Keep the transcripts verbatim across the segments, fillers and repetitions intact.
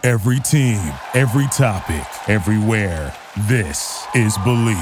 Every team, every topic, everywhere. This is Believe.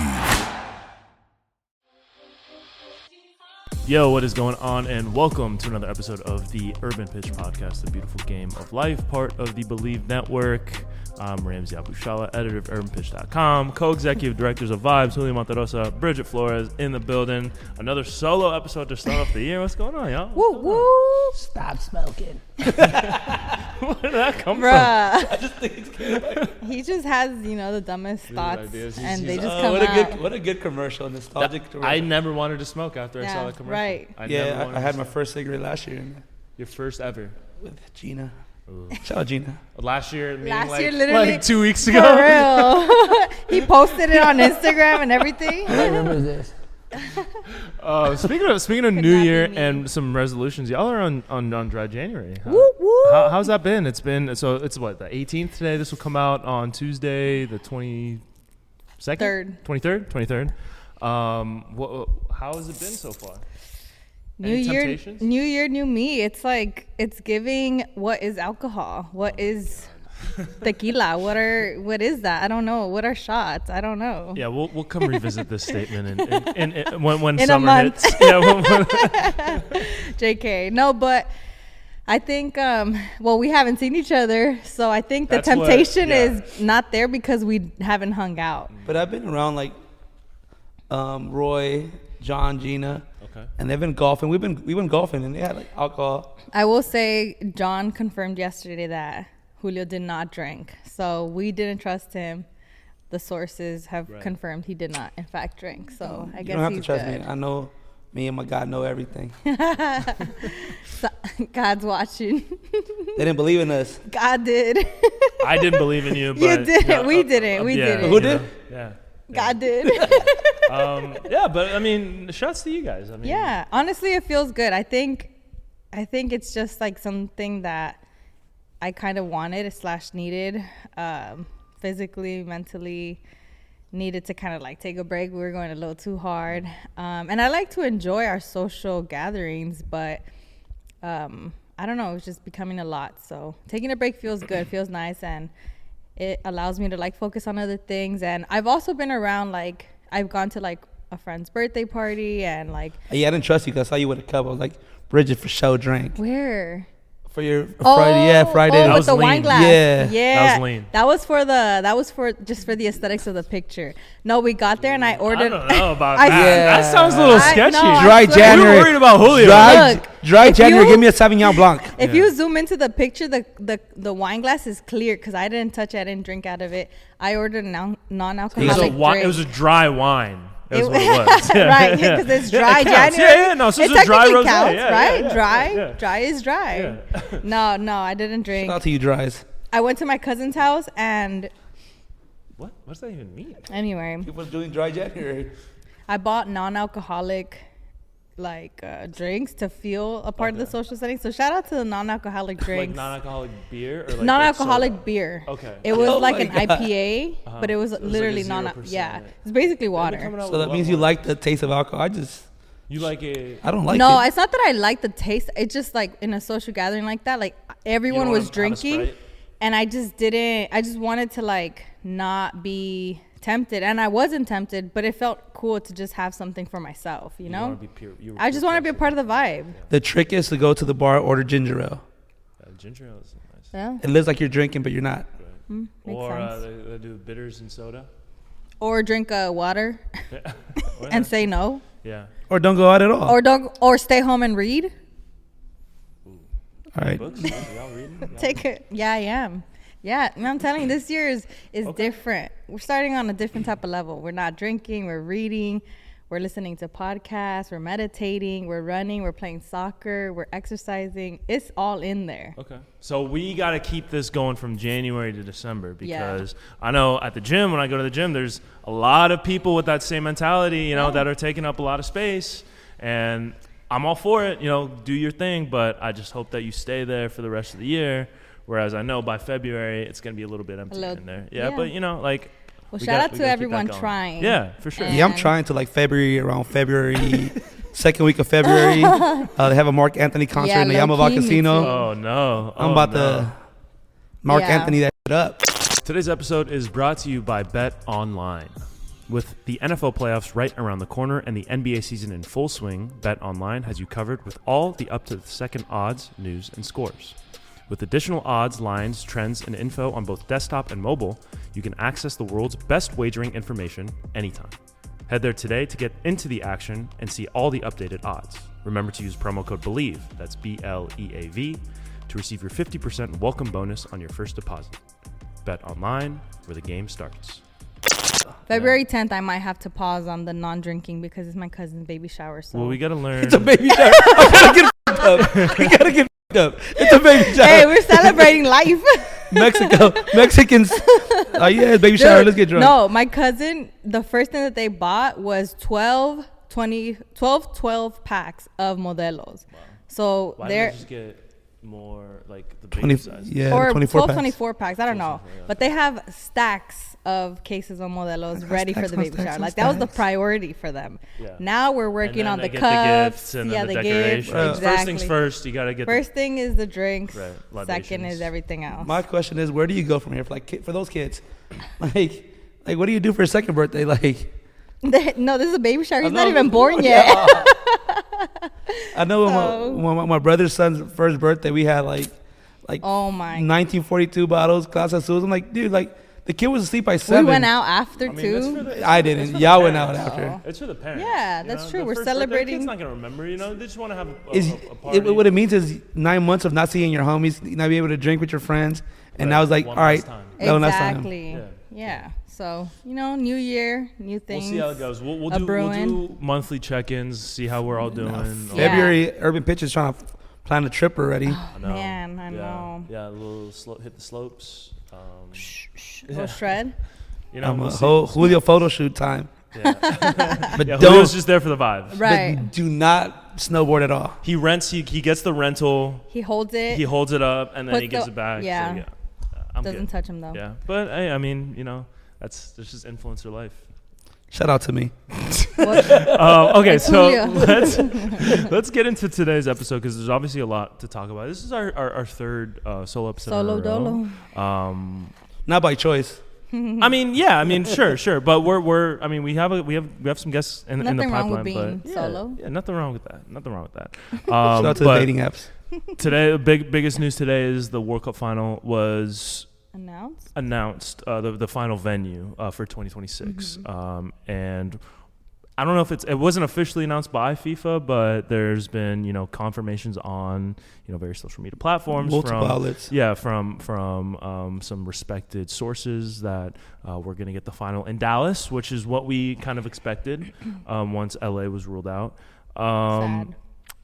Yo, what is going on? And welcome to another episode of the Urban Pitch Podcast, the beautiful game of life, part of the Believe Network. I'm Ramsey Abushala, editor of urban pitch dot com, co-executive directors of Vibes, Julio Monterosa, Bridget Flores in the building. Another solo episode to start off the year. What's going on, y'all? Woo woo! Stop smoking. Where did that come Bruh. from? I just think it's good. He just has, you know, the dumbest Weird thoughts, ideas. He's- and they he's- just Oh, come what a out. good, what a good commercial, nostalgic. I commercial. never wanted to smoke after I Yeah, saw the commercial. right. I never yeah, wanted I, I had to my smoke. first cigarette last year Your first ever. with Gina. Ooh. Shout out Gina. Last year, meaning Last like, year, literally, like two weeks For ago. real. He posted it on Instagram and everything. What number is this? Uh, speaking of speaking of Could New not be Year me. and some resolutions, y'all are on, on, on dry January. How, Woo woo. how, how's that been? It's been so it's what the eighteenth today. This will come out on Tuesday, the twenty second, Third. twenty third, twenty third. Um, what, how has it been so far? New Any year, temptations? new year, new me. It's like it's giving. What is alcohol? What is tequila? What are what is that? I don't know. What are shots? I don't know. Yeah, we'll we'll come revisit this statement in, in, in, in, when when In a summer month. hits. Yeah, when, when, J K. No, but I think, um, well, we haven't seen each other. So I think the That's what- temptation yeah. is not there because we haven't hung out. But I've been around like um, Roy, John, Gina, okay. and they've been golfing. We've been we went golfing, and they had like alcohol. I will say John confirmed yesterday that Julio did not drink. So we didn't trust him. The sources have Right. confirmed he did not, in fact, drink. So I You guess don't have he's to trust good. me. I know me and my God know everything. So, God's watching. They didn't believe in us. God did. I didn't believe in you, but You did. yeah, We uh, didn't. uh, We yeah, didn't. Who you did? know, Yeah. yeah. God did. Um, yeah, but I mean, shouts to you guys. I mean, Yeah, honestly, it feels good. I think, I think it's just like something that I kind of wanted slash needed, um, physically, mentally, needed to kind of like take a break. We were going a little too hard, um, and I like to enjoy our social gatherings, but um, I don't know, it was just becoming a lot. So taking a break feels good, feels nice, and it allows me to like focus on other things. And I've also been around, like I've gone to like a friend's birthday party and like Yeah, I didn't trust you because I saw you with a cup. I was like, Bridget for show drank where for your Friday. Yeah, Friday. oh, That with was the lean. wine glass. Yeah. yeah. That was lean. That was for the. That was for just for the aesthetics of the picture. No, we got there and I I ordered. don't know about I- that. Yeah. That sounds a little I- sketchy. no, I Dry swear- January. We were worried about Julio. Dry, Look, dry if January. you- Give me a Sauvignon Blanc. If Yeah. you zoom into the picture, the the the wine glass is clear because I didn't touch it. I didn't drink out of it. I ordered a non- It was, non-alcoholic a drink. wi- it was a dry wine. That's It- what it was. Yeah, right, yeah. because it's Yeah, dry it counts. January. Yeah, yeah, no, so it it's a dry technically rosé. counts, Yeah, yeah, right? yeah, dry, yeah. dry is dry. Yeah. No, no, I didn't drink. Shout out to you, Dries. I went to my cousin's house, and What? What does that even mean? anyway, People doing dry January. I bought non-alcoholic like uh, drinks to feel a part of the Okay. social setting. So shout out to the non-alcoholic Like drinks. non-alcoholic beer or like non-alcoholic soda? beer. Okay. It was Oh like my an God. I P A, Uh-huh. but it was So it was like a literally zero non. percent. Yeah, it's basically They've been coming water. out So with that a means lot you more. like the taste of alcohol. I just, You like it. I don't like no, it. it's not that I like the taste. It's just like in a social gathering like that, like everyone wanna was have a drinking, Sprite? and I just didn't. I just wanted to like not be tempted, and I wasn't tempted, but it felt cool to just have something for myself. You, You know, wanna be pure- you were I just pure want to be a pleasure. part of the vibe. The trick is to go to the bar, order ginger ale. Uh, ginger ale is nice. Yeah, It lives like you're drinking, but you're not. mm, makes Or uh, sense. they, they do bitters and soda. Or drink uh, water Or and not. say no. Yeah. Or don't go out at all. Or don't, or stay home and read. all right. Books? Y'all reading? Y'all- Take it. Yeah, I am. Yeah, and I'm telling you, this year is is Okay. different. We're starting on a different type of level. We're not drinking. We're reading. We're listening to podcasts. We're meditating. We're running. We're playing soccer. We're exercising. It's all in there. Okay. So we got to keep this going from January to December Yeah. because I know at the gym, when I go to the gym, there's a lot of people with that same mentality, you know, Yeah. that are taking up a lot of space. And I'm all for it, you know, do your thing, but I just hope that you stay there for the rest of the year. Whereas I know by February, it's going to be a little bit empty little- in there. Yeah, yeah. but, you know, like. Well, we shout got- out we to gotta keep that everyone going. trying. Yeah, for sure. And- Yeah, I'm trying to like February, around February, second week of February. Uh, they have a Mark Anthony concert Yeah, in the Yamava low-key, me Casino. too. Oh, no. I'm Oh, about no. to Mark Yeah. Anthony that shit up. Today's episode is brought to you by Bet Online. With the N F L playoffs right around the corner and the N B A season in full swing, Bet Online has you covered with all the up-to-the-second odds, news, and scores. With additional odds, lines, trends, and info on both desktop and mobile, you can access the world's best wagering information anytime. Head there today to get into the action and see all the updated odds. Remember to use promo code BELIEVE, that's B L E A V, to receive your fifty percent welcome bonus on your first deposit. Bet Online, where the game starts. February tenth, I might have to pause on the non-drinking because it's my cousin's baby shower. So Well, we got to learn. It's a baby shower. I gotta get f***ed up. We gotta get f***ed up. It's a baby shower. hey, we're celebrating life. Mexico, Mexicans. Oh yeah, baby shower. Dude, Let's get drunk. No, my cousin, the first thing that they bought was twelve, twenty, twelve, twelve packs of Modelos. Wow. So Why they're don't we just get more like the twenty. baby size? Yeah, or twenty-four twelve, packs. twenty-four packs. I don't know. twenty-four, yeah. But they have stacks of cases of Modelos Stacks, ready for stacks the on baby stacks shower. on Like that was the stacks. priority for them. Yeah. Now we're And working then on they the get cups. the gifts and yeah, then the, the decoration. gifts. Right. Exactly. First things first, you got to get First thing is the drinks. Right, Second libations. is everything else. My question is, where do you go from here? For like, ki- for those kids, like, like, what do you do for a second birthday? Like, no, this is a baby shower. He's I not know- even born Yeah. yet. I know when, So- my, when my, my brother's son's first birthday, we had like, like Oh my. nineteen forty-two bottles, Clase Azul. I'm like, dude, like, the kid was asleep by We seven. went out after I mean, that's too. for the- I it's didn't. for the Y'all went out parents. after. Oh. It's for the parents. Yeah, you that's know? true. The We're first birthday, celebrating- Kid's not gonna remember, you know. They just want to have a, a, Is a, a party. it, what it means is nine months of not seeing your homies, not being able to drink with your friends, and Right. now it's like, One all right, last time. that one last time. Exactly. Yeah. Yeah. So you know, new year, new We'll things. see how it goes. We'll, we'll A do we'll brewing. do monthly check-ins, see how we're all doing. No, Yeah. February, Urban Pitch is trying to f- plan a trip already. I know. Man, I yeah. know. Yeah, a little slo- hit the slopes. Um, Shh, shh, Yeah. Go shred. you know, um, we'll a see. whole Julio photo shoot time. Yeah. But yeah, don't, Julio's just there for the vibes. Right. but do not snowboard at all. He rents. He, he gets the rental. He holds it. He holds it up and then Puts he gives the- it back. So, yeah. yeah. Uh, I'm Doesn't good. touch him though. Yeah, but hey, I mean, you know, that's that's just influencer life. Shout out to me. What- Um, okay, It's so Julio. let's let's get into today's episode because there's obviously a lot to talk about. This is our our, our third uh, solo episode. Solo in a row. dolo. Um, Not by choice. I mean, yeah, I mean, sure, sure, but we're we're. I mean, we have a we have we have some guests in, in the Nothing wrong pipeline, with being but yeah, solo. yeah, nothing wrong with that. Nothing wrong with that. Um, Shout out to the but dating apps. today, the big biggest news today is the World Cup final was Announced. announced, uh, the the final venue uh, for twenty twenty-six, Mhm. um, and I don't know if it's it wasn't officially announced by FIFA, but there's been you know confirmations on you know various social media platforms, Multiple from, outlets. yeah, from from um, some respected sources that uh, we're gonna get the final in Dallas, which is what we kind of expected um, once L A was ruled out. Um,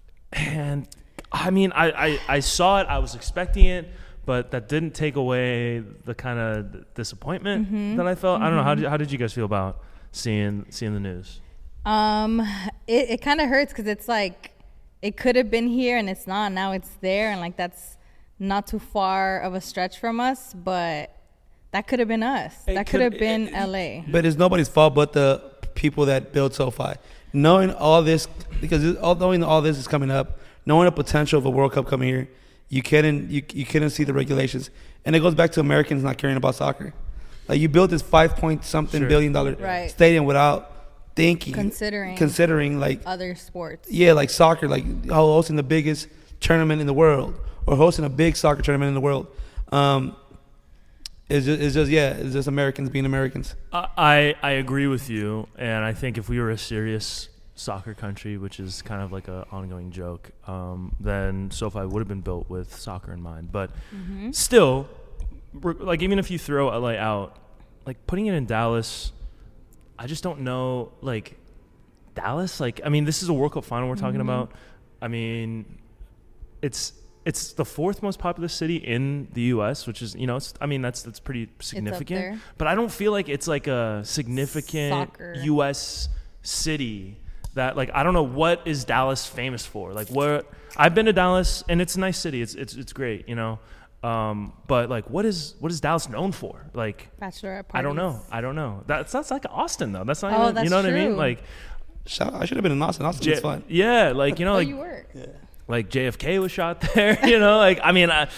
and I mean, I, I, I saw it, I was expecting it, but that didn't take away the kind of disappointment Mhm. that I felt. I don't know, how Mhm. did, how did you guys feel about seeing seeing the news? Um, it, it kind of hurts because it's like it could have been here and it's not. Now it's there, and like that's not too far of a stretch from us, but that could have been us. It that could- could have been it- L A. But it's nobody's fault but the people that build SoFi. Knowing all this, because it- all- knowing all this is coming up, knowing the potential of a World Cup coming here, you couldn't you, you couldn't see the regulations, and it goes back to Americans not caring about soccer. Like you built this five point something Sure. billion dollar Right. stadium without thinking, Considering considering like other sports. yeah, like soccer, like hosting the biggest tournament in the world or hosting a big soccer tournament in the world. Um, it's just, it's just yeah, it's just Americans being Americans. I, I I agree with you, and I think if we were a serious soccer country, which is kind of like an ongoing joke, um, then SoFi would have been built with soccer in mind. But Mhm. still, we're- like even if you throw L A out, like putting it in Dallas, I just don't know. Like Dallas, like I mean, this is a World Cup final we're talking Mhm. about. I mean, it's it's the fourth most populous city in the U S, which is you know, it's, I mean that's that's pretty significant. there. But I don't feel like it's like a significant Soccer. U S city that like I don't know what is Dallas famous for. Like what I've been to Dallas and it's a nice city. It's it's it's great, you know. Um, but like what is what is Dallas known for? Like Bachelorette parties. I don't know. I don't know. That's that's like Austin though. That's not Oh, even, that's you know what I mean? true. Like Shout, I should have been in Austin. Austin J- was fun. yeah, like you know Oh, like you were. like J F K was shot there, you know, like I mean, I,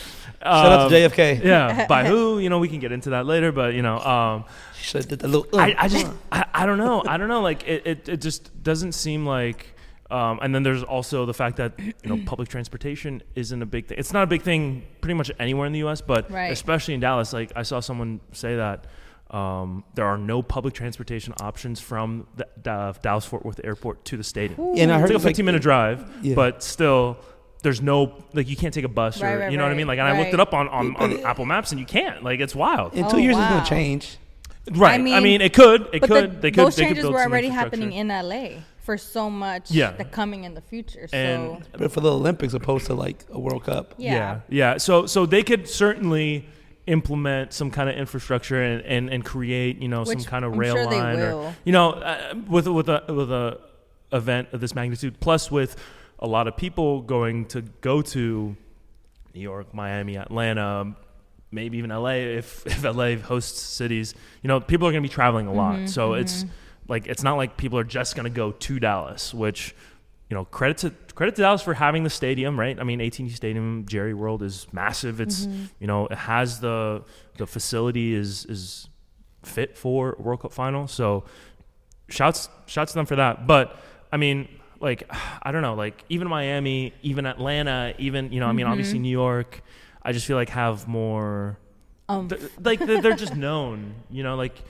Shout out to J F K. Yeah, by who? You know, we can get into that later, but you know, um, She should have did the little. Uh, I, I just, I, I don't know, I don't know. Like, it, it, it just doesn't seem like. Um, and then there's also the fact that you know public transportation isn't a big thing. It's not a big thing pretty much anywhere in the U S, but Right. especially in Dallas. Like I saw someone say that um, there are no public transportation options from the uh, Dallas Fort Worth Airport to the stadium. and I It's heard like a it's like, fifteen minute drive, Yeah. but still, there's no like you can't take a bus Right, or right, you know what I right, mean. Like, and I looked right. it up on on, on Apple Maps, and you can't. Like, it's wild. in Oh, two years it's wow. gonna change. Right. I mean, mean, it could. It But could. the, they could. those they could changes build were some already infrastructure. happening in L A for so much Yeah. that coming in the future. So And- But for the Olympics, opposed to like a World Cup. yeah. Yeah, yeah. So so they could certainly implement some kind of infrastructure and, and, and create you know some Which kind of I'm rail sure they line or will. you know uh, with with a with a event of this magnitude, plus with a lot of people going to go to New York, Miami, Atlanta, maybe even L A if if L A hosts cities. You know, people are going to be traveling a lot, Mm-hmm, so it's like it's not like people are just going to go to Dallas, which. You know, credit to credit to Dallas for having the stadium, right? I mean, A T and T Stadium, Jerry World is massive. It's Mm-hmm. you know, it has the the facility is is fit for a World Cup final. So, shouts shouts to them for that. But I mean, like I don't know, like even Miami, even Atlanta, even you know, I mean, obviously New York. I just feel like have more, Um, th- like they're, they're just known. You know, like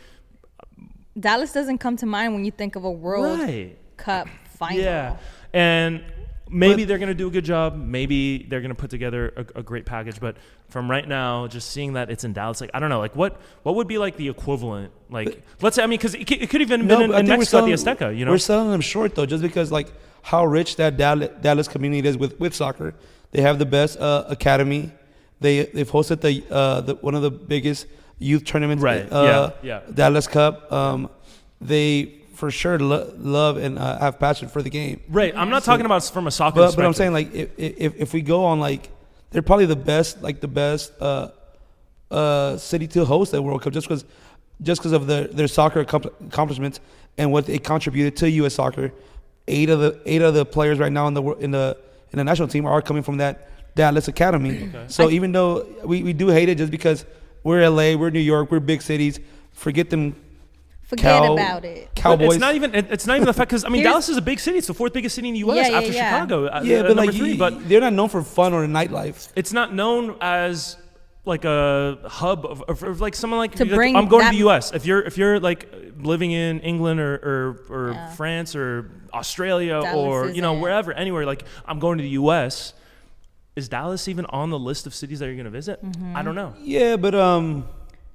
Dallas doesn't come to mind when you think of a World right. Cup final. Yeah, and maybe But- they're gonna do a good job. Maybe they're gonna put together a, a great package. But from right now, just seeing that it's in Dallas, like I don't know, like what what would be like the equivalent? Like let's say, I mean, because it, could- it could even have No, been but I in, in think we're Mexico at selling- the Azteca. You know, we're selling them short though, just because like how rich that Dallas, Dallas community is with, with soccer. They have the best uh, academy. They they've hosted the uh, the one of the biggest youth tournaments. Right, Uh, yeah, yeah. Dallas Cup. Um, they for sure lo- love and uh, have passion for the game. right. I'm not talking about from a soccer. But but I'm perspective. saying like if, if if we go on like they're probably the best like the best uh, uh, city to host that World Cup just because just because of their their soccer accom- accomplishments and what they contributed to U S soccer. Eight of the eight of the players right now in the wor- in the in the national team are coming from that Dallas academy. Okay. So even though we, we do hate it just because we're L A, we're New York, we're big cities, forget them. Forget Cow- about it. But Cowboys. it's not even. it- It's not even the fact because I mean Here's- Dallas is a big city. It's the fourth biggest city in the U S Yeah, yeah, after yeah. Chicago. uh, yeah, uh, but number like three. you- But they're not known for fun or nightlife. it's not known as like a hub of, of, of like someone like, To like, bring I'm going that- to the U S. If you're if you're like living in England or or, or Yeah. France or Australia Dallas or you know isn't. wherever anywhere like I'm going to the U S. Is Dallas even on the list of cities that you're going to visit? Mm-hmm. I don't know. Yeah, but um,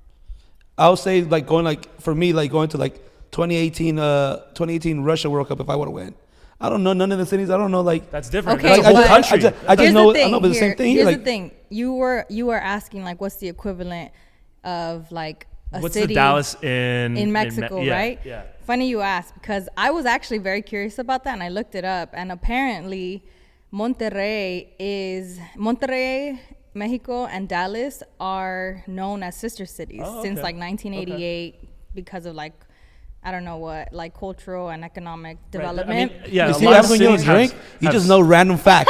I'll say like going like for me like going to like twenty eighteen uh twenty eighteen Russia World Cup if I want to win. I don't know none of the cities. I don't know like That's different. Okay, That's a like, whole but- I, just, I, country. just, I just Here's know the I thing. know but the here, same thing. Here's Like the thing. You were you were asking like what's the equivalent of like a What's city the Dallas in in Me- Mexico, yeah, right? Yeah. Funny you asked because I was actually very curious about that and I looked it up and apparently Monterrey is Monterrey, Mexico and Dallas are known as sister cities Oh, since okay. like nineteen eighty-eight because of like I don't know what like cultural and economic Right. development. I mean, yeah. you a see lot what of happens when you don't cities have- drink? You have- just know random facts.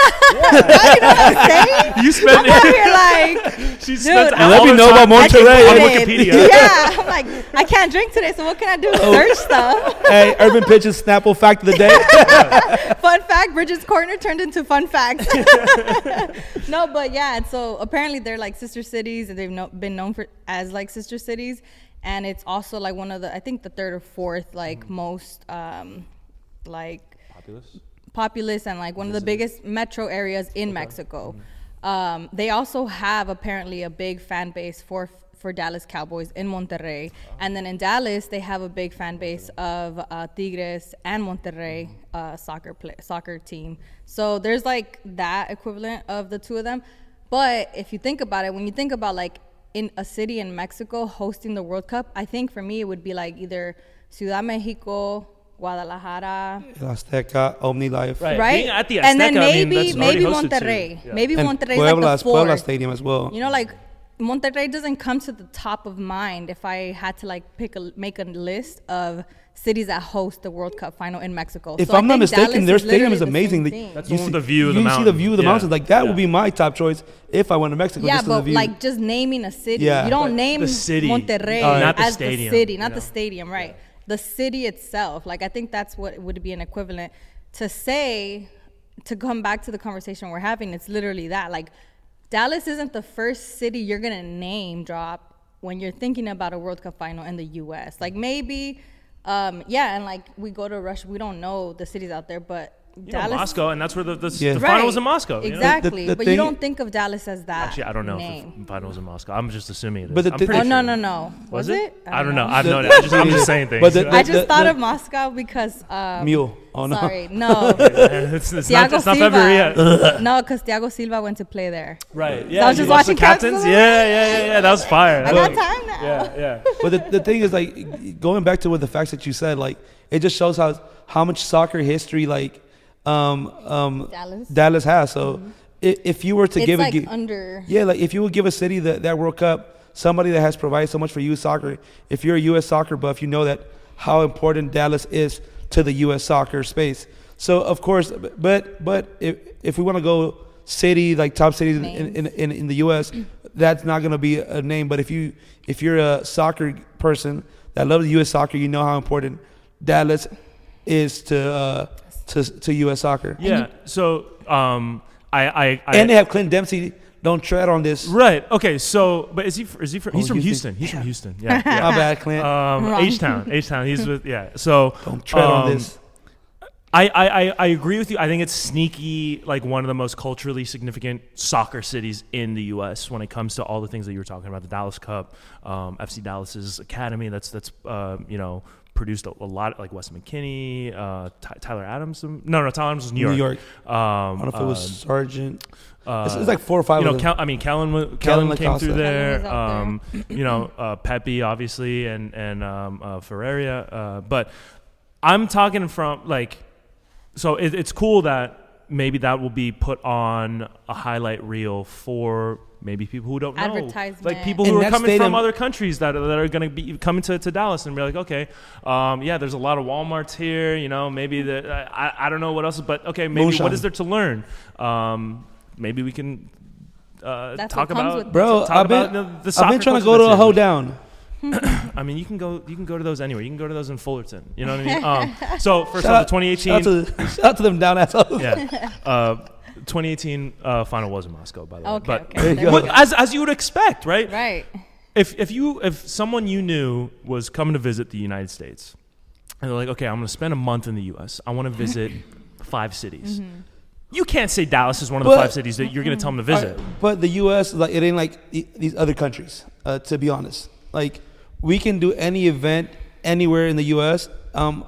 You spend I'm over here like She Dude, spends I- all Let me her know time about Monterrey. on educated. Wikipedia. Yeah, I'm like I can't drink today, so what can I do? Oh. Search stuff. Hey, Urban Pitches Snapple fact of the day. Fun fact: Bridget's Corner turned into fun facts. No, but yeah. And so apparently they're like sister cities, and they've no, been known for as like sister cities. And it's also like one of the, I think the third or fourth like Mm. most um, like Populous? populous and like one of the biggest metro areas in Mexico. Um, they also have apparently a big fan base for for Dallas Cowboys in Monterrey, and then in Dallas they have a big fan base of uh, Tigres and Monterrey uh, soccer play, soccer team. So there's like that equivalent of the two of them. But if you think about it, when you think about like in a city in Mexico hosting the World Cup, I think for me it would be like either Ciudad Mexico, Guadalajara, Azteca, Omni Life. Right. right? Being at the and then Azteca, I mean, maybe that's already maybe hosted Monterrey, too. Yeah. maybe And Monterrey Puebla, like the Puebla fourth. Stadium as well. You know, like Monterrey doesn't come to the top of mind if I had to like pick a make a list of cities that host the World Cup final in Mexico. If So I I'm not think mistaken, Dallas their is stadium literally is the same amazing. The- thing. That's You the one see- with the view of the you mountain. see the view of the Yeah. mountains. Like that Yeah. would be my top choice if I went to Mexico. Yeah, just for the but view. like just naming a city. Yeah. You don't But name the city, Monterrey uh, not the as stadium, the city, you not know? the stadium, right? The city itself. Like I think that's what would be an equivalent to say, to come back to the conversation we're having. It's literally that. Like Dallas isn't the first city you're gonna name drop when you're thinking about a World Cup final in the U S. Like maybe, um, yeah, and like we go to Russia, we don't know the cities out there, but You know, Dallas, Moscow, and that's where the, the, Yeah. the right. final was in Moscow. you know? Exactly, The- the but thing- you don't think of Dallas as that. Actually, I don't know name. if the final was in Moscow. I'm just assuming it is. But the I'm thi- pretty Oh no sure. no no! Was, Was, it? it? I don't know. I The- don't know. I just, I'm just saying things. But the- I just the- thought the- of Moscow because um, Mule. Oh no. Sorry, no. it's, it's not, Thiago it's not Silva. February yet. No, because Thiago Silva went to play there. Right. So I was you just watched the watching Captains captains. of the Yeah, yeah, yeah, yeah. That was fire. I That got was- time now. Yeah, yeah. But the, the thing is, like, going back to what the facts that you said, like, it just shows how how much soccer history, like, um, um, Dallas. Dallas has. So, i if you were to It's give like a gi- under. yeah, like if you would give a city that that World Cup, somebody that has provided so much for U S soccer, if you're a U S soccer buff, you know that how important Dallas is to the U S soccer space. So of course, but but if if we want to go city like top cities in in, in in the U S, that's not going to be a name. But if you if you're a soccer person that loves U S soccer, you know how important Dallas is to uh, to to U S soccer. Yeah. So, um, I, I, I And they have Clint Dempsey. Don't tread on this. right. Okay. So, but is he? Is he? From, he's Oh, from Houston. Houston. He's from Houston. Yeah. yeah. My bad, Clint. Um, Wrong. H Town. H Town. He's with. Yeah. So. Don't tread um, on this. I, I, I- I agree with you. I think it's sneaky, like one of the most culturally significant soccer cities in the U S when it comes to all the things that you were talking about, the Dallas Cup, um, F C Dallas's academy. That's that's uh, you know produced a, a lot, like Wes McKinney, uh, Ty, Tyler Adams. No, no, Tyler Adams was New York. New York. Um, I don't know if it was uh, Sargent. uh, it's, it's like four or five. you know, of them. Cal- I mean, Kellen, wa- Kellen came Lacosta. through there. Kellen was out there. Um, you know, uh, Pepe obviously, and and um, uh, Ferreira. Uh, but I'm talking from like, so it, it's cool that maybe that will be put on a highlight reel for maybe people who don't know, Advertisement. like people And who are that coming stadium- from other countries that are, that are going to be coming to, to Dallas and be like, okay, um, yeah, there's a lot of Walmarts here, you know, maybe the I, I don't know what else, but okay, maybe Moonshine. what is there to learn? Um, maybe we can uh, That's talk what comes about with- Bro, talk I've been, about the, the I've soccer been trying to culture go to a that's hoe here. down. I mean, you can go you can go to those anywhere. You can go to those in Fullerton. You know what I mean? Um, so first Shout off, out- the twenty Shout eighteen, out to, shout out to them down assholes. yeah, uh, twenty eighteen uh, final was in Moscow, by the way. Okay, but okay. There you There go. we but go. as as you would expect, right? Right. If if you if someone you knew was coming to visit the United States, and they're like, okay, I'm going to spend a month in the U S. I want to visit five cities. Mm-hmm. You can't say Dallas is one of the But- five cities that you're going to tell them to visit. All right, but the U S, like, it ain't like the- these other countries, uh, to be honest. Like, we can do any event anywhere in the U S, um,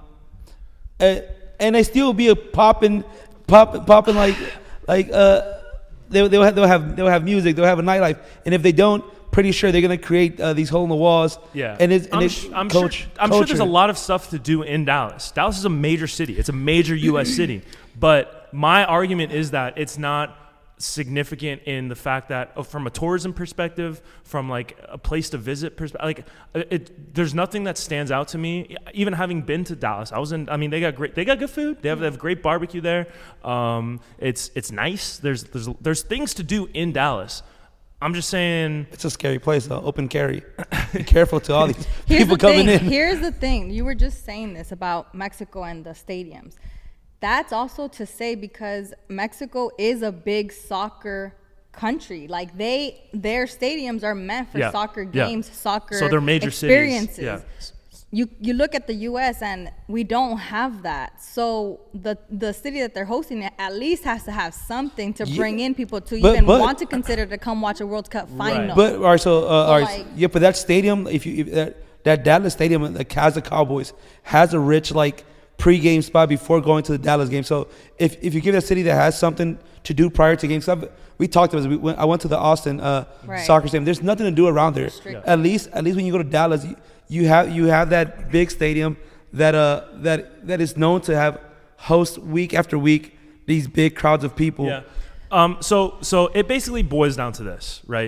uh, and they still be a popping, pop, popping like, like uh, they they'll have, they'll have they'll have music, they'll have a nightlife, and if they don't, pretty sure they're gonna create uh, these hole in the walls. Yeah, and it's and I'm, it's sh- I'm coach, sure. I'm sure there's a culture. lot of stuff to do in Dallas. Dallas is a major city. It's a major U S city. But my argument is that it's not significant in the fact that, uh, from a tourism perspective, from like a place to visit perspective, like uh, it, there's nothing that stands out to me. Even having been to Dallas, I was in. I mean, they got great. They got good food. They have, they have great barbecue there. Um, it's it's nice. There's there's there's things to do in Dallas. I'm just saying. It's a scary place though. Open carry. Be careful to all these Here's people the coming thing. in. Here's the thing. You were just saying this about Mexico and the stadiums. That's also to say because Mexico is a big soccer country. Like they, their stadiums are meant for Yeah, soccer yeah. games, soccer So they're major experiences. cities. Yeah. You you look at the U S and we don't have that. So the the city that they're hosting it at least has to have something to Yeah. bring in people to But- even but- want to consider to come watch a World Cup final. But all right, so, uh, all right, like- yeah, but that stadium, if you if that that Dallas stadium, the Casa Cowboys, has a rich like pregame spot before going to the Dallas game. So if if you give it a city that has something to do prior to games, stuff we talked about. This, we went, I went to the Austin uh, Right. soccer stadium. There's nothing to do around there. Restricted. At least at least when you go to Dallas, you, you have you have that big stadium that uh that that is known to have host week after week these big crowds of people. Yeah. Um, so so it basically boils down to this, right?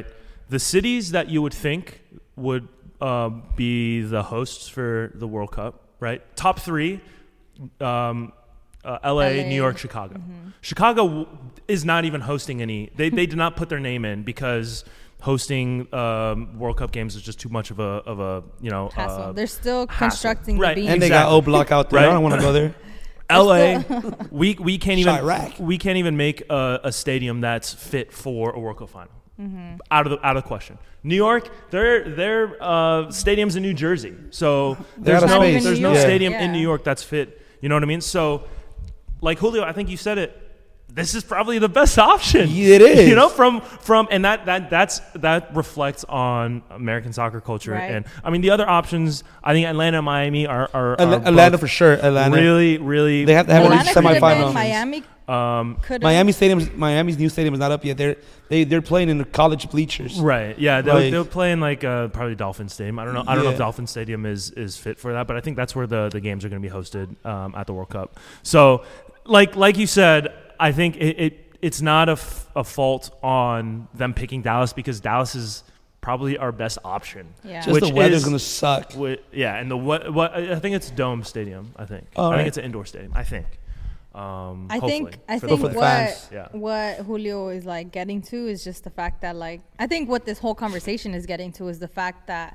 the cities that you would think would uh, be the hosts for the World Cup, right? Top three, um, uh, L A, L A. New York, Chicago. Mm-hmm. Chicago w- is not even hosting any. They they did not put their name in because hosting um, World Cup games is just too much of a of a you know Hassle. uh, They're still hassle. constructing Right. the beam. And they Exactly. got O Block out there. Right. I don't want to go there. L A, we we can't even Chirac. we can't even make a, a stadium that's fit for a World Cup final. Mm-hmm. Out of the out of the question. New York, their their uh, stadium's in New Jersey, so They're there's out of no space. there's New no York. stadium Yeah. in New York that's fit. You know what I mean? So, like Julio, I think you said it. This is probably the best option. It is. You know, from from and that that that's that reflects on American soccer culture. Right. And I mean, the other options, I think Atlanta and Miami are are, Atla- are Atlanta both for sure. Atlanta. really really They have to have more at least Atlanta could have semifinal. been, Miami Um, could Miami Stadium's Miami's new stadium is not up yet. They're they they're playing in the college bleachers. Right. Yeah. They're, Like- they're playing like uh, probably Dolphin Stadium. I don't know. I don't know if Yeah. Dolphin Stadium is is fit for that, but I think that's where the, the games are going to be hosted um, at the World Cup. So, like like you said, I think it, it it's not a, f- a fault on them picking Dallas because Dallas is probably our best option. Yeah. Just Which the weather's is- gonna suck. Wi- yeah, and the what what I think it's Dome Stadium. I think. Oh, I think right. it's an indoor stadium. I think. Um, I think hopefully, I for think the for the what fans. Yeah. what Julio is like getting to is just the fact that like I think what this whole conversation is getting to is the fact that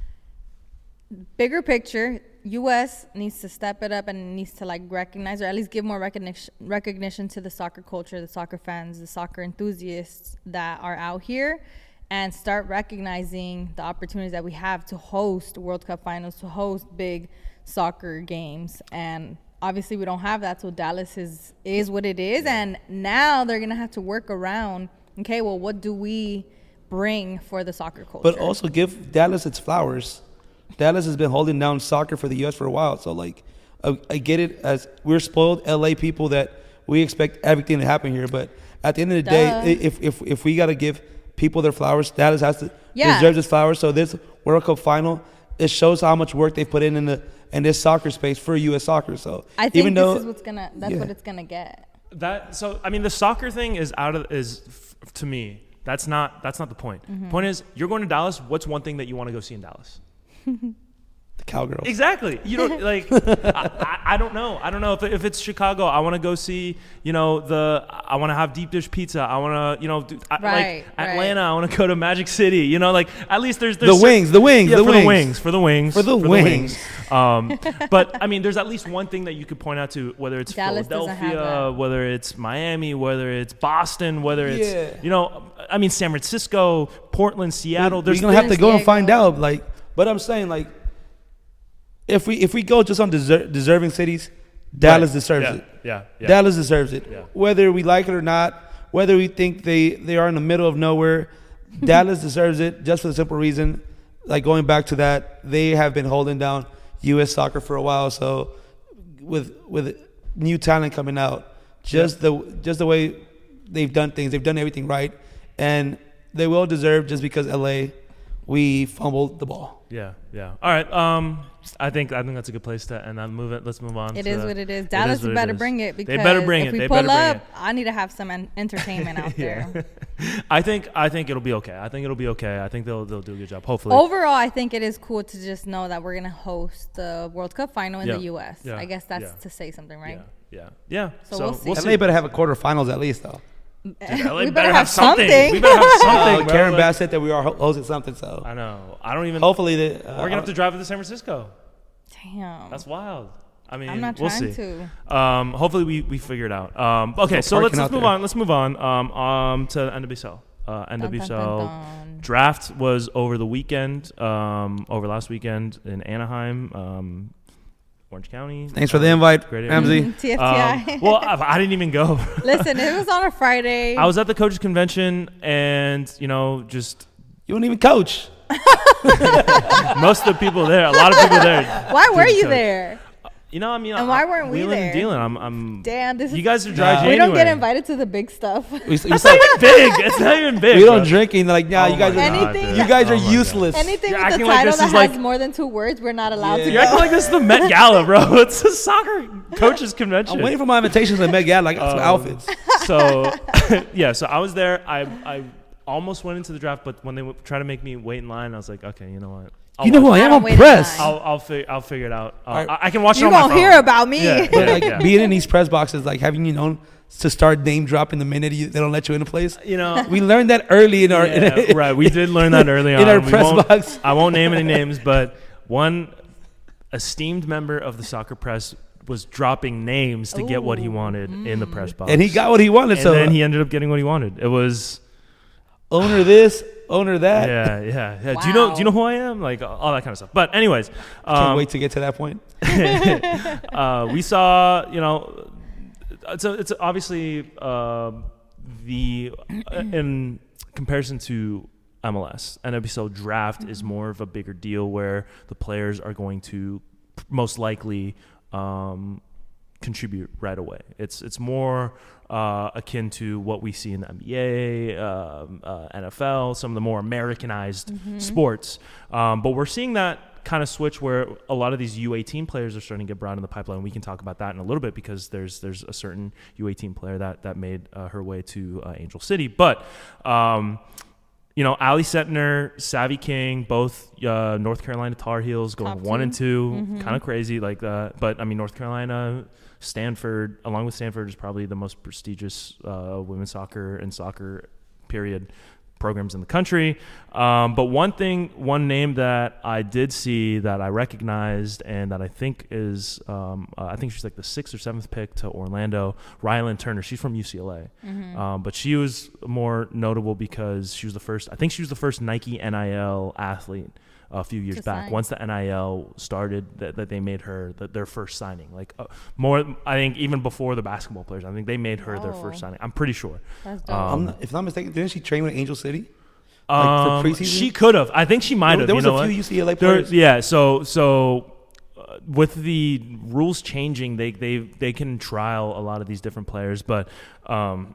bigger picture U S needs to step it up and needs to like recognize or at least give more recognition recognition to the soccer culture, the soccer fans, the soccer enthusiasts that are out here and start recognizing the opportunities that we have to host World Cup finals, to host big soccer games. And obviously we don't have that, so Dallas is is what it is. And now they're gonna have to work around, okay, well, what do we bring for the soccer culture? But also give Dallas its flowers. Dallas has been holding down soccer for the U S for a while. So, like, I, I get it as we're spoiled L A people that we expect everything to happen here. But at the end of the Duh. day, if if if we got to give people their flowers, Dallas has to Yeah. deserves its flowers. So this World Cup final, it shows how much work they put in in the in this soccer space for U S soccer. So I think even this though is what's gonna that's yeah. what it's gonna get. That so I mean the soccer thing is out of is f- to me that's not that's not the point. Mm-hmm. Point is you're going to Dallas. What's one thing that you want to go see in Dallas? the Cowgirls. Exactly. You don't like. I, I, I don't know. I don't know if if it's Chicago. I want to go see. You know the. I want to have deep dish pizza. I want to. You know, do, I, Right, like right. Atlanta. I want to go to Magic City. You know, like at least there's, there's The cer- wings, the wings, Yeah, the for wings. the wings, for the wings, For the wings. Um, but I mean, there's at least one thing that you could point out to, whether it's Dallas doesn't have Philadelphia, that. whether it's Miami, whether it's Boston, whether Yeah. it's you know, I mean, San Francisco, Portland, Seattle. We're There's gonna have to There's go and Diego. find out. Like, but I'm saying like, if we if we go just on deser- deserving cities, Dallas Right. deserves yeah, it. Yeah, yeah. Dallas deserves it. Yeah. Whether we like it or not, whether we think they, they are in the middle of nowhere, Dallas deserves it just for the simple reason, like going back to that, they have been holding down U S soccer for a while. So with with new talent coming out, just the just the way they've done things, they've done everything right, and they will deserve just because L A, we fumbled the ball. Yeah, yeah. All right. Um, I think I think that's a good place to end. I'm moving. Let's move on. It to- is what it is. It Dallas is what it better is. bring it because They better bring if it. we They pull better bring up, it. I need to have some en- entertainment out Yeah. there. I think I think it'll be okay. I think it'll be okay. I think they'll they'll do a good job. Hopefully. Overall, I think it is cool to just know that we're gonna host the World Cup final in Yeah. the U S. Yeah. I guess that's Yeah. to say something, right? Yeah. Yeah. Yeah. So we'll see. L A better have a quarterfinals at least, though. L A we better have something. We better have something. Uh, bro. Karen Like, Bass said that we are ho- hosting something, so I know. I don't even. hopefully they, uh, We're gonna have to drive to San Francisco. Damn. That's wild. I mean, I'm not we'll trying see. to. Um, hopefully we, we figure it out. Um, okay, No so let's, parking let's out move there. on. Let's move on. Um, um, to N W S L. Uh, Dun, dun, N W S L dun, dun. draft was over the weekend. Um, over last weekend in Anaheim, um, Orange County. Thanks for the invite, Great Ramsey. Mhm, T F T I. Um, well, I, I didn't even go. Listen, it was on a Friday. I was at the coaches convention, and you know, just You don't even coach. most of the people there, a lot of people there. Why were didn't you coach. there? You know, I mean, And I- why weren't we wheeling and there? dealing. I'm, I'm. Damn, this You is. guys are dry Nah. we don't get January. invited to the big stuff. We, we, It's not even big. It's not even big. we don't bro. drink and like, nah, Oh you guys my are God, Anything dude. you guys Oh are my God. useless. Anything You're with the acting like title this that is has like- more than two words, we're not allowed Yeah. to You're go. acting like this is the Met Gala, bro. It's a soccer coaches convention. I'm waiting for my invitations to Met Gala. I got some Um, outfits. So, yeah. So I was there. I, I almost went into the draft, but when they w- tried to make me wait in line, I was like, okay, you know what? I'll You know who I watch- am? I I'm don't wait in press. line. I'll I'll, fi- I'll figure it out. Uh, All right. I, I can watch it You on my gonna phone. hear about me? Yeah, But yeah, like yeah. being in these press boxes, like having you known to start name dropping the minute you, they don't let you in a place. You know, We learned that early in our yeah, right. We did learn that early on. in our We press won't- box. I won't name any names, but one esteemed member of the soccer press was dropping names to get what he Ooh. wanted in the press box. And he got what he wanted. And so then he ended up getting what he wanted. It was owner this, owner that. yeah, yeah, yeah. Do you know? Do you know Wow. who I am? Like all that kind of stuff. But anyways, Can't um, wait to get to that point. uh, we saw, you know, it's a, it's obviously uh, the uh, in comparison to M L S, N W S L draft is more of a bigger deal where the players are going to most likely um, contribute right away. It's it's more uh, akin to what we see in the N B A, um, uh, N F L, some of the more Americanized sports. Um, but we're seeing that kind of switch where a lot of these U eighteen players are starting to get brought in the pipeline. We can talk about that in a little bit because there's there's a certain U eighteen player that that made uh, her way to uh, Angel City. But um, you know, Ali Setner, Savvy King, both uh, North Carolina Tar Heels going Top one two. and two, Mm-hmm. kind of crazy like that. But I mean, North Carolina, Stanford, along with Stanford, is probably the most prestigious uh, women's soccer and soccer period programs in the country. Um, but one thing, one name that I did see that I recognized and that I think is, um, uh, I think she's like the sixth or seventh pick to Orlando, Rylan Turner. She's from U C L A. Mm-hmm. Um, but she was more notable because she was the first, I think she was the first Nike N I L athlete a few years To back. sign. Once the N I L started, that, that they made her the, their first signing. Like uh, more, I think even before the basketball players, I think they made her their Oh. first signing. I'm pretty sure. That's dope. Um, I'm not, if I'm not mistaken, didn't she train with Angel City? Like, for Um, preseason? she could have. I think she might have. There you was know a few what? U C L A There- players. yeah. So so uh, with the rules changing, they they they can trial a lot of these different players. But um,